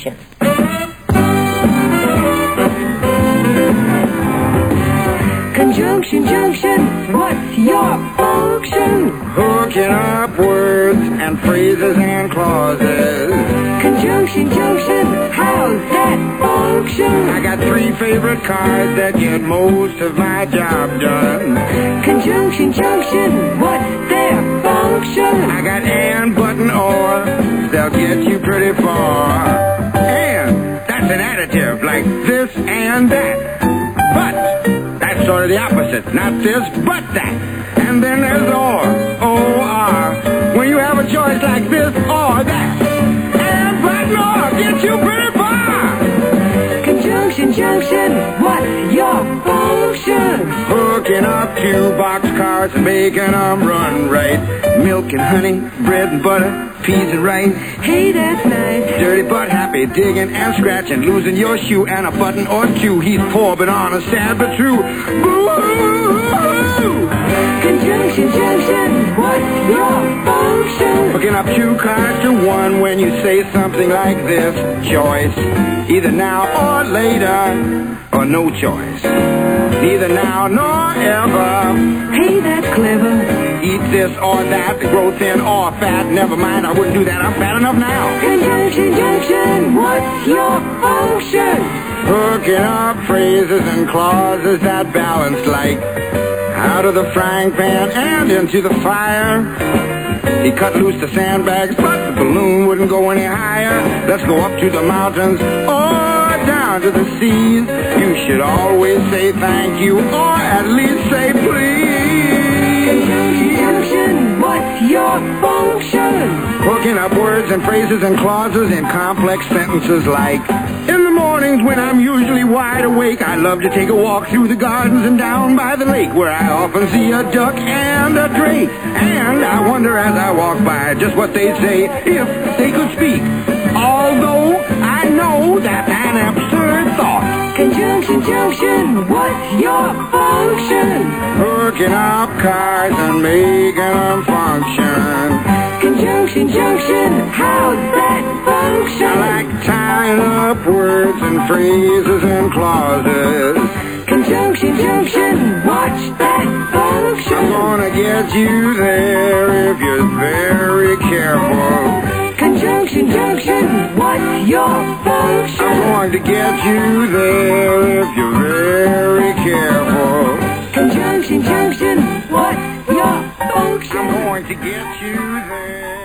Junction. Conjunction, junction, what's your function? Hooking up words and phrases and clauses. Conjunction, junction, how's that function? I got 3 favorite cards that get most of my job done. Conjunction, junction, what's their function? I got and, but, and, or. They'll get you pretty far. And, that's an adjective like this and that. But, that's sort of the opposite. Not this, but that. And then there's or. O-R. When you have a choice like this or that. And, but, and, or gets you pretty far. Conjunction, junction, what's your function? Hooking up 2 boxcars and making them run right. Milk and honey, bread and butter, peas and rice. Hey, that's nice. Dirty but happy, digging and scratching, losing your shoe and a button or 2. He's poor but honest, sad but true. Boo-hoo! Conjunction, junction, what's your function? Hooking up 2 cards to 1 when you say something like this. Choice, either now or later, or no choice. Neither now nor ever. Hey, that's clever. Eat this or that, grow thin or fat. Never mind, I wouldn't do that, I'm fat enough now. Conjunction, junction, what's your function? Hooking up phrases and clauses that balance like out of the frying pan and into the fire. He cut loose the sandbags, but the balloon wouldn't go any higher. Let's go up to the mountains or down to the seas. You should always say thank you or at least say please. Conjunction, junction, what's your function? Hooking up words and phrases and clauses in complex sentences like, in the mornings when I'm usually wide awake, I love to take a walk through the gardens and down by the lake, where I often see a duck and a drake. And I wonder as I walk by just what they'd say if they could speak. Although I know that's an absurd thought. Conjunction, junction, what's your function? Hooking up cars and making them function. Conjunction, junction, how's that function? I like tying up words and phrases and clauses. Conjunction, junction, what's that function? I'm gonna get you there if you're very careful. Conjunction, junction, what's your function? I'm going to get you there if you're very careful. Conjunction, junction, what's your function? I'm going to get you there.